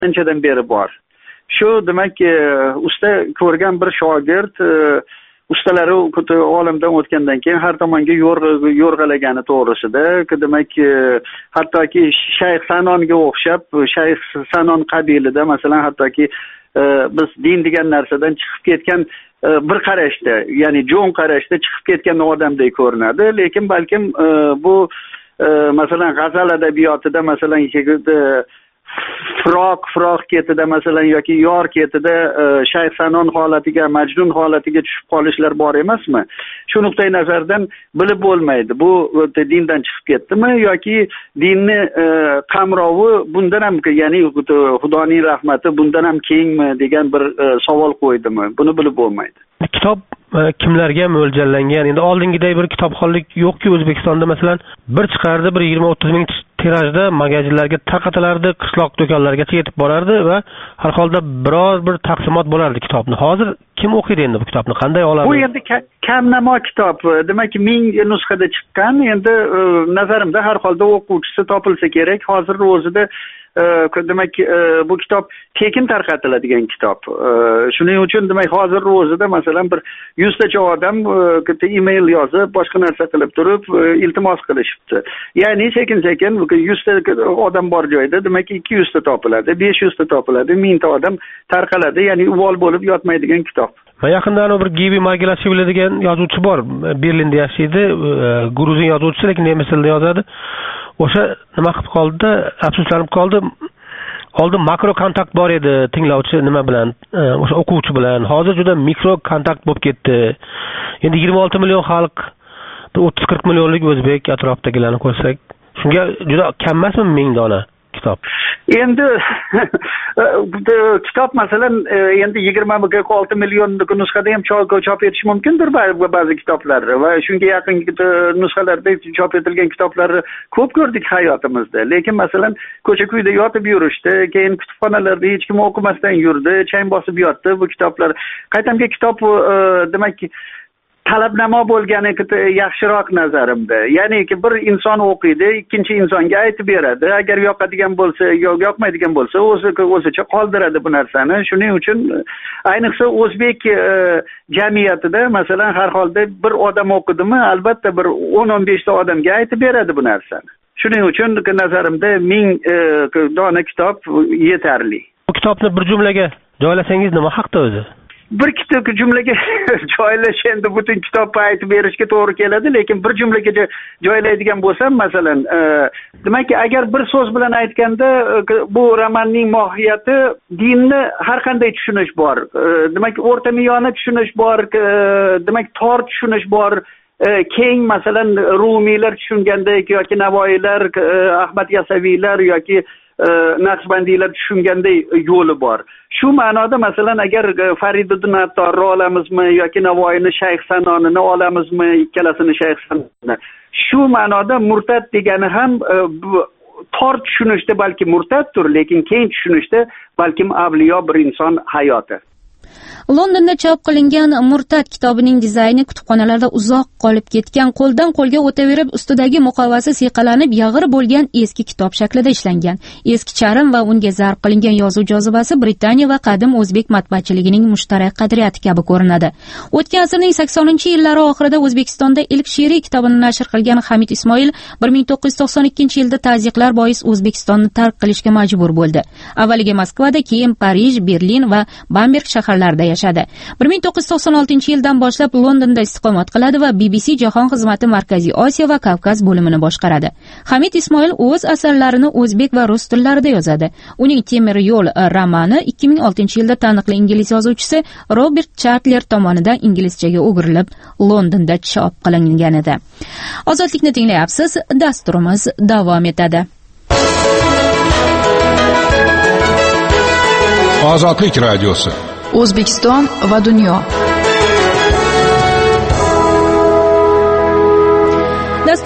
anchadan beri bor. Shu demak usta ko'rgan bir shogird ustalari olimdan o'tgandan keyin har tomonga yo'rg'alagani to'g'risida, demak hattoki Shayx Sanonga o'xshab, Shayx Sanon qabilida masalan hattoki biz din degan narsadan chiqib ketgan bir qarashda, ya'ni jo'n qarashda chiqib ketgan odamdek ko'rinadi, lekin balkim bu masalan g'azal adabiyotida masalan Firoq ketida masalan yoki yor ketida Shayx Sanon holatiga, Majnun holatiga tushib qolishlar bor emasmi? Shu nuqtai nazardan bilib bo'lmaydi. Bu dindan chiqib ketdimi yoki dinni qamrovi bundan ham, ya'ni Xudoning rahmati bundan ham kengmi degan bir savol qo'ydimi? Buni bilib bo'lmaydi. Kitob kimlarga mo'ljallangan? Endi oldingidek bir kitobxonlik yo'q-ku O'zbekistonda. Masalan, bir chiqardi, bir 20-30 ming tirajda magazinlarga tarqatilardi, qishloq do'konlargacha yetib borardi va har holda biror bir taqsimot bo'lardi kitobni. Hozir kim o'qiydi endi bu kitobni? Qanday oladi? Bu endi kamnamo kitob. Demak, 1000 nusxada chiqqan. Endi nazarimda har holda o'quvchisi topilsa kerak. Hozir o'zida demak bu kitob tekin tarqatiladigan kitob. Shuning uchun demak hozir o'zida masalan bir 100 tacha odam email yozib, boshqa narsa qilib turib iltimos qilishibdi. Ya'ni sekin-sekin 100 ta odam bor joyda demak 200 ta topiladi, 500 ta topiladi, 1000 ta odam tarqaladi. Ya'ni uvol bo'lib yotmaydigan kitob. Va yaqinda bir Gibi Margelashvili degan yozuvchi bor. Berlinda yashaydi, gruzin yozuvchisi, lekin nemis tilida yozadi. O'sha nima qilib qoldi? Afsuslanib qoldi. Oldin makro kontakt bor edi tinglovchi nima bilan, o'sha o'quvchi bilan. Hozir juda mikro kontakt bo'lib ketdi. Endi 26 million xalq, 30-40 millionlik o'zbek atrofidagilarni ko'rsak, shunga juda kam emasmi 1000 dona kitob? Endi kitob masalan endi 26 million nusxada ham chop etish mumkindir ba'zi kitoblar va shunga yaqin nusxalarda chop etilgan kitoblarni ko'p ko'rdik hayotimizda. Lekin masalan ko'cha-kuyda yotib yurishdi, keyin kutubxonalarda hech kim o'qimasdan yurdi, chang bosib yotdi bu kitoblar. Qaytamga kitob demak talabnamo bo'lgani yaxshiroq nazarimda. Ya'ni bir inson o'qiydi, ikkinchi insonga aytib beradi. Agar yoqadigan bo'lsa, yoqmaydigan bo'lsa, o'zicha qoldiradi bu narsani. Shuning uchun ayniqsa o'zbek jamiyatida masalan har holda bir odam o'qidimi, albatta bir 10-15 ta odamga aytib beradi bu narsani. Shuning uchun nazarimda 1000 dona kitob yetarli. Bu kitobni bir jumlaga joylasangiz nima haqda o'zi? Bir jumlaga joylash endi butun kitobni aytib berishga to'g'ri keladi, lekin bir jumlaga joylaydigan bo'lsam, masalan, demak, agar bir so'z bilan aytganda, bu romanning mohiyati dinni har qanday tushunish bor. Demak, o'rtamiyona tushunish bor, demak, tor tushunish bor. Keng masalan Rumiylar tushungandek yoki Navoiylar, Ahmad Yasaviylar yoki Naqshbandiylar tushunganday yo'li bor. Shu ma'noda masalan agar Fariduddin Attorni olamizmi yoki Navoiyni Shayx Sanonini olamizmi, ikkalasini Shayx Sanonni. Shu ma'noda murtad degani ham tor tushunishda balki murtaddir, lekin keng tushunishda balkim avliyo bir inson hayoti. Londonda chop qilingan Murtad kitobining dizayni kutubxonalarda uzoq qolib ketgan, qo'ldan qo'lga o'taverib ustidagi muqovasi siyqalanib yag'ir bo'lgan eski kitob shaklida ishlangan. Eski charm va unga zarb qilingan yozuv jozibasi Britaniya va qadim o'zbek matbuotchiligining mushtarak qadriyati kabi ko'rinadi. O'tgan asrning 80-yillari oxirida O'zbekistonda ilk she'riy kitobini nashr qilgan Hamid Ismoil 1992-yilda tazyiqlar bois O'zbekistonni tark qilishga majbur bo'ldi. Avvaliga Moskvada, keyin Parij, Berlin va Bamberg shaharlarida yashadi. 1996-yildan boshlab Londonda istiqomat qiladi va BBC Jahon xizmati Markaziy Osiyo va Kavkaz bo'limini boshqaradi. Hamid Ismoil o'z asarlarini o'zbek va rus tillarida yozadi. Uning Temir yo'l romani 2006-yilda taniqli ingliz yozuvchisi Robert Chartler tomonidan inglizchaga o'girilib Londonda chop qilingan edi. Ozodlikni tinglayapsiz, dasturimiz davom etadi. Ozodlik radiosi. O'zbekiston va dunyo. Dasturimizning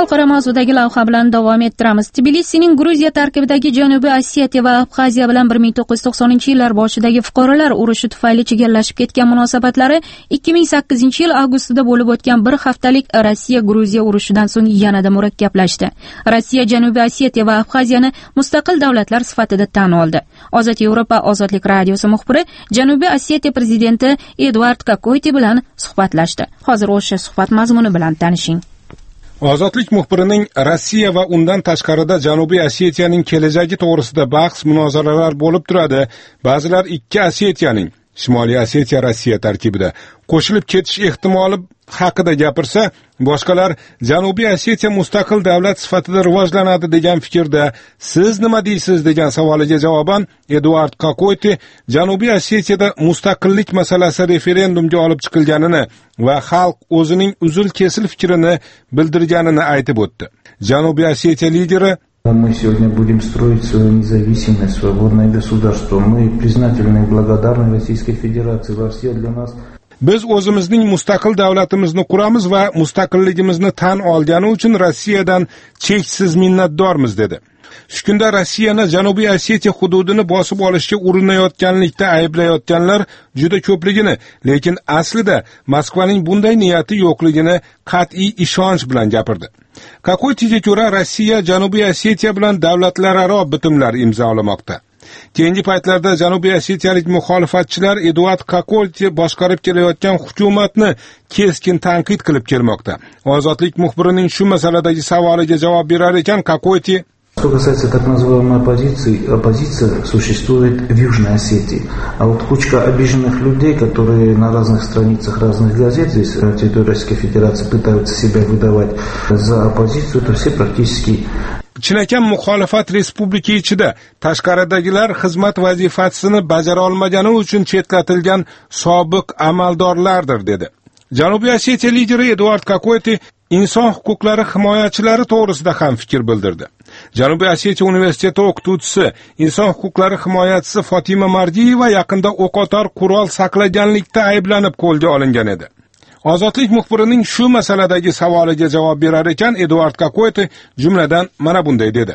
xalqaro mavzudagi lavha bilan davom ettiramiz. Tbilisining Gruziya tarkibidagi Janubiy Osetiya va Abxaziya bilan 1990-yillar boshidagi fuqarolar urushi tufayli chegallashib ketgan munosabatlari 2008-yil avgustida bo'lib o'tgan bir haftalik Rossiya-Gruziya urushidan so'ng yanada murakkablashdi. Rossiya Janubiy Osetiya va Abxaziyani mustaqil davlatlar sifatida tan oldi. Ozod Yevropa ozodlik radiosi muxbiri Janubiy Osetiya prezidenti Eduard Kakoyti bilan suhbatlashdi. Hozir o'sha suhbat mazmuni bilan tanishing. Ozodlik muxbirining Rossiya va undan tashqarida Janubiy Osetiyaning kelajagi to'g'risida bahs-munozaralar bo'lib turadi. Ba'zilar ikki Osetiyaning, Shimoliy Osetiya Rossiya tarkibida qo'shilib ketish ehtimoli haqida gapirsa, boshqalar Janubiy Osetiya mustaqil davlat sifatida rivojlanadi degan fikrda. Siz nima deysiz degan savoliga javoban Eduard Kakoyti Janubiy Osetiyada mustaqillik masalasi referendumga olib chiqilganini va xalq o'zining uzil-kesil fikrini bildirganini aytib o'tdi. Janubiy Osetiya lideri Мы сегодня будем строить свою независимость, свободное государство. Мы признательны и благодарны Российской Федерации. Россия для нас... Biz o'zimizning mustaqil davlatimizni quramiz va mustaqilligimizni tan olgani uchun Rossiyadan cheksiz minnatdormiz dedi. Shu kunda Rossiyani Janubiy Osetiya hududini bosib olishga urinayotganlikda ayblayotganlar juda ko'pligini, lekin aslida Moskvaning bunday niyati yo'qligini qat'iy ishonch bilan gapirdi. Kakoytiga ko'ra Rossiya Janubiy Osetiya bilan davlatlararo bitimlar imzolamoqda. Keyingi paytlarda Janubiy Osetiyalik muxolifatchilar Eduard Kakoyti boshqarib kelayotgan hukumatni keskin tanqid qilib kelmoqda. Ozodlik muxbirining shu masaladagi savoliga javob berar ekan Kakoyti: Что касается так называемой оппозиция существует в Южной Осетии. А вот кучка обиженных людей, которые на разных страницах разных газет здесь на территории Российской Федерации пытаются себя выдавать за оппозицию, это все практически... Chinakam muxolifat respublika ichida tashqaridagilar xizmat vazifasini bajara olmagani uchun chetlatilgan sobiq amaldorlardir dedi. Janubiy Osetiya lideri Eduard Kakoyti inson huquqlari himoyachilari to'g'risida ham fikr bildirdi. Janubiy Osetiya universiteti o'qituvchisi, inson huquqlari himoyachisi Fatima Mardiyeva yaqinda o'qotar qurol saqlaganlikda ayblanib qo'lga olingan edi. Ozodlik muxbirining shu masaladagi savoliga javob berar ekan Eduard Kakoyti jumladan mana bunday dedi.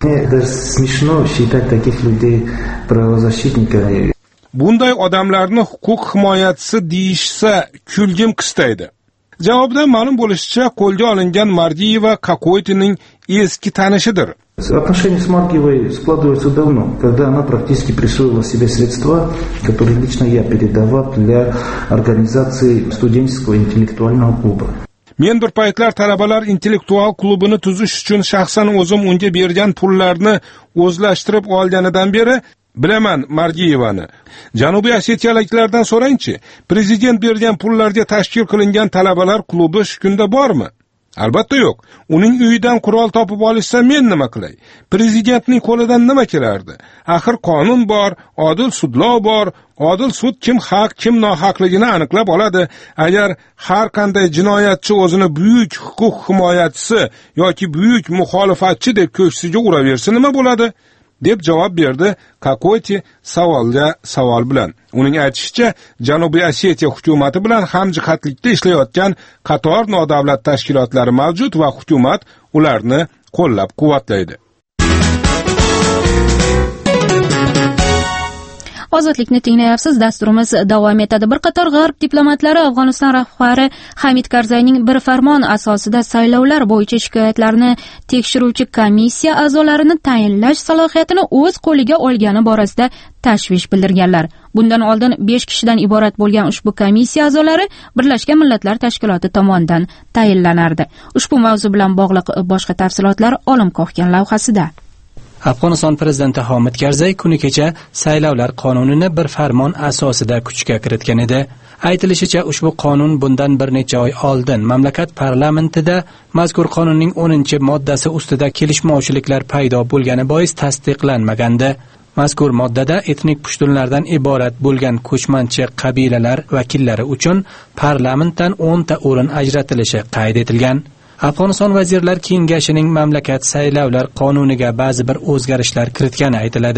Bunday odamlarni huquq himoyachisi deyishsa kulgim qistaydi. Javobda ma'lum bo'lishicha, qo'lga olingan Mardiyeva Kakoytining eski tanishidir. Отношения с Маргиевой складываются давно, когда она практически присвоила себе средства, которые лично я передавал для организации студенческого интеллектуального клуба. Men bir paytlar talabalar intellektual klubini tuzish uchun shaxsan o'zim unga bergan pullarni o'zlashtirib olganidan beri bilaman Margiyevani. Janubiy Osetiyaliklardan so'rangchi, prezident bergan pullarga tashkil qilingan talabalar klubi shu kunda bormi? Albatta yo'q. Uning uyidan qurol topib olishsa men nima qilay? Prezidentning qo'lidan nima kelardi? Axir qonun bor, odil sudlov bor. Odil sud kim haq, kim nohaqligini aniqlab oladi. Agar har qanday jinoyatchi o'zini buyuk huquq himoyachisi yoki buyuk muxolifatchi deb ko'ksiga uraversa nima bo'ladi? deb javob berdi Kakoyti savolga savol bilan. Uning aytishicha, Janubiy Osetiya hukumati bilan hamjihatlikda ishlayotgan qator nodavlat tashkilotlari mavjud va hukumat ularni qo'llab-quvvatlaydi. Ozodlikni tinglayapsiz, dasturimiz davom etadi. Bir qator g'arb diplomatlari Afg'oniston rahbari Hamid Karzayning bir farmon asosida saylovlar bo'yicha shikoyatlarni tekshiruvchi komissiya a'zolarini tayinlash salohiyatini o'z qo'liga olgani borasida tashvish bildirganlar. Bundan oldin 5 kishidan iborat bo'lgan ushbu komissiya a'zolari Birlashgan Millatlar Tashkiloti tomonidan tayinlanardi. Ushbu mavzu bilan bog'liq boshqa tafsilotlar Olim Qo'hgan lavhasida. Afg'oniston prezidenti Hamid Karzay kuni kecha saylovlar qonunini bir farmon asosida kuchga kiritgan edi. Aytilishicha, ushbu qonun bundan bir necha oy oldin mamlakat parlamentida mazkur qonunning 10-moddasi ustida kelishmovchiliklar paydo bo'lgani bois tasdiqlanmagandi. Mazkur moddada etnik pushtunlardan iborat bo'lgan ko'chmanchi qabilalar vakillari uchun parlamentdan 10 ta o'rin ajratilishi qayd etilgan. Afg'oniston vazirlar kengashining mamlakat saylovlar qonuniga ba'zi bir o'zgarishlar kiritgani aytiladi.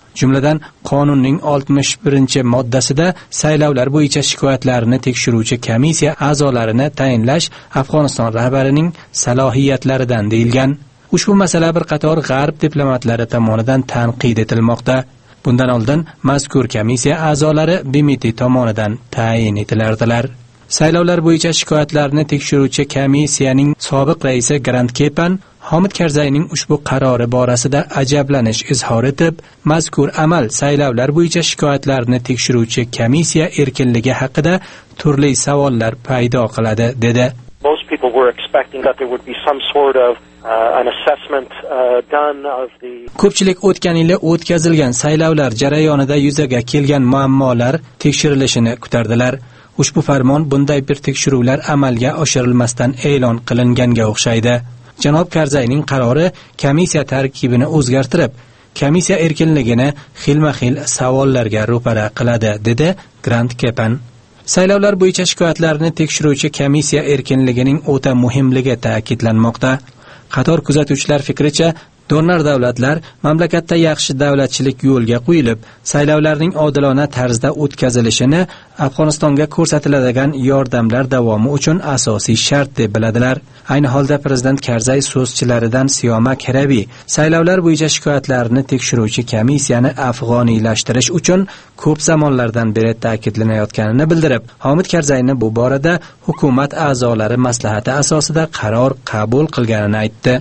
Jumladan, qonunning 61-moddasida saylovlar bo'yicha shikoyatlarni tekshiruvchi komissiya a'zolarini tayinlash Afg'oniston rahbarining salohiyatlaridan deyilgan. Ushbu masala bir qator g'arb diplomatlari tomonidan tanqid etilmoqda. Bundan oldin mazkur komissiya a'zolari BMT tomonidan tayin etilardilar. Saylovlar bo'yicha shikoyatlarni tekshiruvchi komissiyaning sobiq raisi Grant Kepan Hamid Karzayning ushbu qarori borasida ajablanish izhor etib, mazkur amal saylovlar bo'yicha shikoyatlarni tekshiruvchi komissiya erkinligi haqida turli savollar paydo qiladi dedi. Most people were expecting that there would be some sort of an assessment done of the Ko'pchilik o'tgan yili o'tkazilgan saylovlar jarayonida yuzaga kelgan muammolar tekshirilishini kutardilar. Ushbu farmon bunday bir tekshiruvlar amalga oshirilmasdan e'lon qilinganga o'xshaydi. Janob Karzayning qarori komissiya tarkibini o'zgartirib, komissiya erkinligini xilma-xil savollarga ro'para qiladi, dedi Grant Kepan. Saylovlar bo'yicha shikoyatlarni tekshiruvchi komissiya erkinligining o'ta muhimligi ta'kidlanmoqda. Qator kuzatuvchilar fikricha, donor davlatlar mamlakatda yaxshi davlatchilik yo'lga qo'yilib, saylovlarning odilona tarzda o'tkazilishini Afg'onistonga ko'rsatiladigan yordamlar davomi uchun asosiy shart deb biladilar. Ayni holda prezident Karzay so'zchilaridan Siyomak Harabiy saylovlar bo'yicha shikoyatlarni tekshiruvchi komissiyani afg'oniylashtirish uchun ko'p zamonlardan beri ta'kidlanayotganini bildirib, Hamid Karzayni bu borada hukumat a'zolari maslahati asosida qaror qabul qilganini aytdi.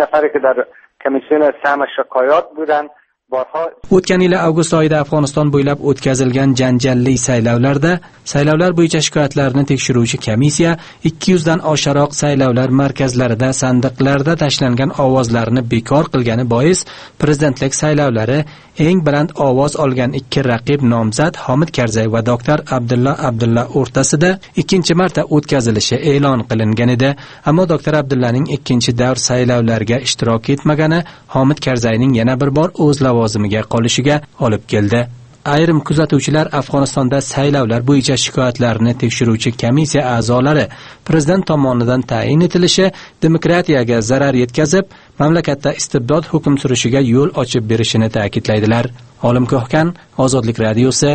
کمیسیون سهم شکایات بودن O'tgan yil avgust oyida Afg'oniston bo'ylab o'tkazilgan janjalli saylovlar bo'yicha shikoyatlarni tekshiruvchi komissiya 200 dan oshiqroq saylovlar markazlarida sandiqlarda tashlangan ovozlarni bekor qilgani bois prezidentlik saylovlari eng baland ovoz olgan ikki raqib nomzod Hamid Karzay va doktor Abdulla o'rtasida ikkinchi marta o'tkazilishi e'lon qilingan edi. Ammo doktor Abdullaning ikkinchi davr saylovlarga ishtirok etmagani Hamid Karzayning yana bir bor o'z lavozimiga qolishiga olib keldi. Ayrim kuzatuvchilar Afg'onistonda saylovlar bo'yicha shikoyatlarni tekshiruvchi komissiya a'zolari prezident tomonidan tayin etilishi demokratiyaga zarar yetkazib, mamlakatda istibdod hukm surishiga yo'l ochib berishini ta'kidlaydilar. Olim Ko'hkan, Ozodlik radiosi,